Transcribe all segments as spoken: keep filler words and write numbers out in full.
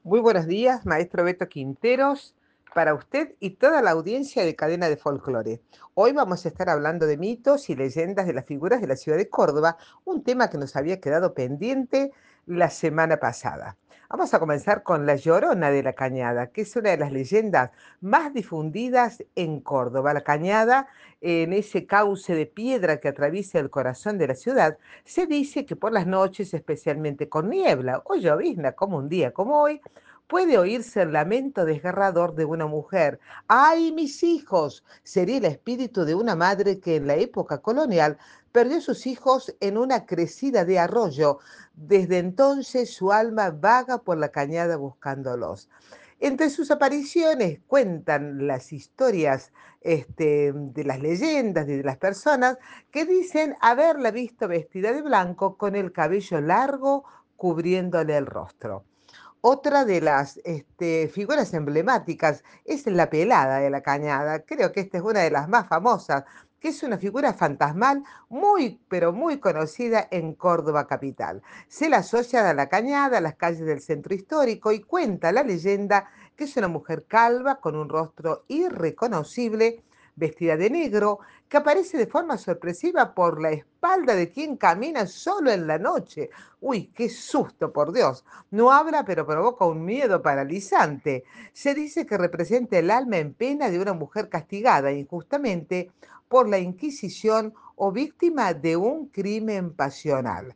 Muy buenos días, maestro Beto Quinteros, para usted y toda la audiencia de Cadena de Folclore. Hoy vamos a estar hablando de mitos y leyendas de las figuras de la ciudad de Córdoba, un tema que nos había quedado pendiente la semana pasada. Vamos a comenzar con La Llorona de la Cañada, que es una de las leyendas más difundidas en Córdoba. La Cañada, en ese cauce de piedra que atraviesa el corazón de la ciudad, se dice que por las noches, especialmente con niebla o llovizna, como un día como hoy, puede oírse el lamento desgarrador de una mujer. ¡Ay, mis hijos! Sería el espíritu de una madre que en la época colonial perdió a sus hijos en una crecida de arroyo. Desde entonces su alma vaga por la cañada buscándolos. Entre sus apariciones cuentan las historias este, de las leyendas y de las personas que dicen haberla visto vestida de blanco con el cabello largo cubriéndole el rostro. Otra de las este, figuras emblemáticas es la pelada de la cañada. Creo que esta es una de las más famosas, que es una figura fantasmal muy, pero muy conocida en Córdoba capital. Se la asocia a la cañada, a las calles del centro histórico y cuenta la leyenda que es una mujer calva con un rostro irreconocible, vestida de negro, que aparece de forma sorpresiva por la espalda de quien camina solo en la noche. Uy, qué susto, por Dios. No habla, pero provoca un miedo paralizante. Se dice que representa el alma en pena de una mujer castigada injustamente por la Inquisición o víctima de un crimen pasional.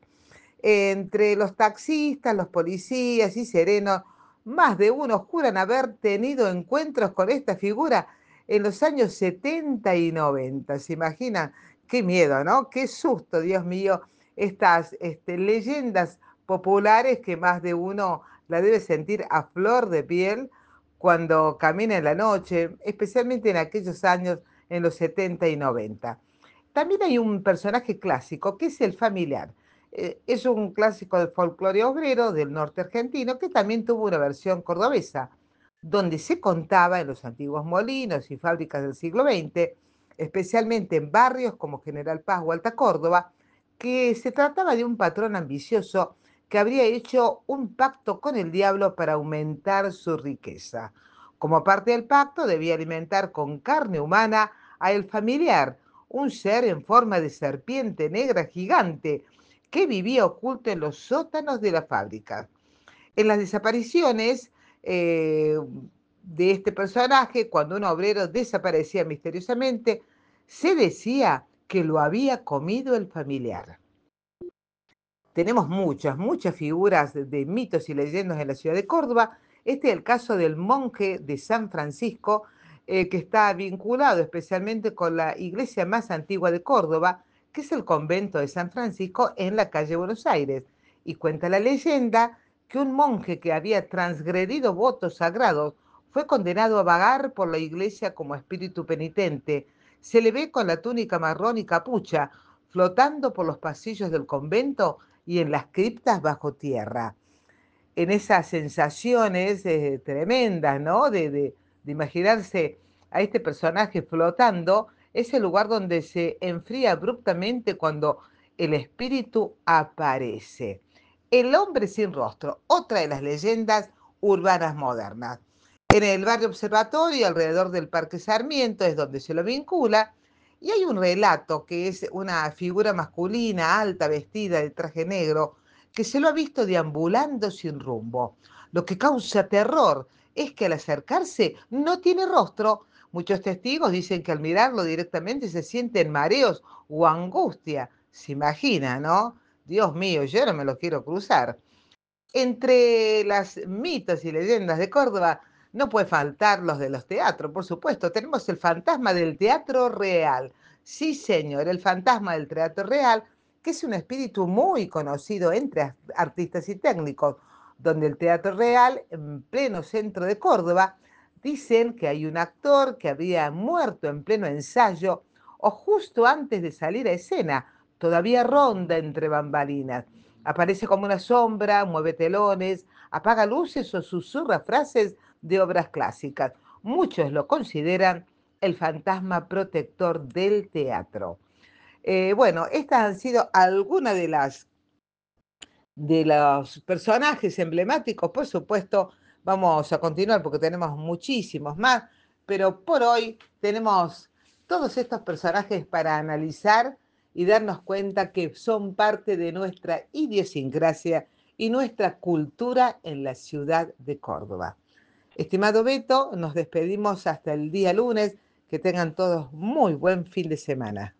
Entre los taxistas, los policías y serenos, más de uno juran haber tenido encuentros con esta figura en los años setenta y noventa. ¿Se imaginan? Qué miedo, ¿no? Qué susto, Dios mío, estas este, leyendas populares que más de uno la debe sentir a flor de piel cuando camina en la noche, especialmente en aquellos años en los setenta y noventa. También hay un personaje clásico que es el familiar. Eh, es un clásico del folclore obrero del norte argentino que también tuvo una versión cordobesa, donde se contaba en los antiguos molinos y fábricas del siglo veinte, especialmente en barrios como General Paz o Alta Córdoba, que se trataba de un patrón ambicioso que habría hecho un pacto con el diablo para aumentar su riqueza. Como parte del pacto, debía alimentar con carne humana a el familiar, un ser en forma de serpiente negra gigante que vivía oculto en los sótanos de la fábrica. En las desapariciones eh, de este personaje, cuando un obrero desaparecía misteriosamente, se decía que lo había comido el familiar. Tenemos muchas, muchas figuras de, de mitos y leyendas en la ciudad de Córdoba. Este es el caso del monje de San Francisco, eh, que está vinculado especialmente con la iglesia más antigua de Córdoba, que es el convento de San Francisco en la calle Buenos Aires. Y cuenta la leyenda que un monje que había transgredido votos sagrados fue condenado a vagar por la iglesia como espíritu penitente. Se le ve con la túnica marrón y capucha, flotando por los pasillos del convento y en las criptas bajo tierra. En esas sensaciones eh, tremendas, ¿no? De, de, de imaginarse a este personaje flotando, es el lugar donde se enfría abruptamente cuando el espíritu aparece. El hombre sin rostro, otra de las leyendas urbanas modernas. En el barrio Observatorio, alrededor del Parque Sarmiento, es donde se lo vincula, y hay un relato que es una figura masculina, alta, vestida de traje negro, que se lo ha visto deambulando sin rumbo. Lo que causa terror es que al acercarse no tiene rostro. Muchos testigos dicen que al mirarlo directamente se sienten mareos o angustia. Se imagina, ¿no? Dios mío, yo no me lo quiero cruzar. Entre las mitos y leyendas de Córdoba no puede faltar los de los teatros, por supuesto. Tenemos el fantasma del teatro real. Sí, señor, el fantasma del teatro real, que es un espíritu muy conocido entre artistas y técnicos, donde el teatro real, en pleno centro de Córdoba, dicen que hay un actor que había muerto en pleno ensayo o justo antes de salir a escena, todavía ronda entre bambalinas. Aparece como una sombra, mueve telones, apaga luces o susurra frases de obras clásicas. Muchos lo consideran el fantasma protector del teatro. Eh, bueno, estas han sido algunas de las de los personajes emblemáticos, por supuesto, Vamos a continuar porque tenemos muchísimos más, pero por hoy tenemos todos estos personajes para analizar y darnos cuenta que son parte de nuestra idiosincrasia y nuestra cultura en la ciudad de Córdoba. Estimado Beto, nos despedimos hasta el día lunes. Que tengan todos muy buen fin de semana.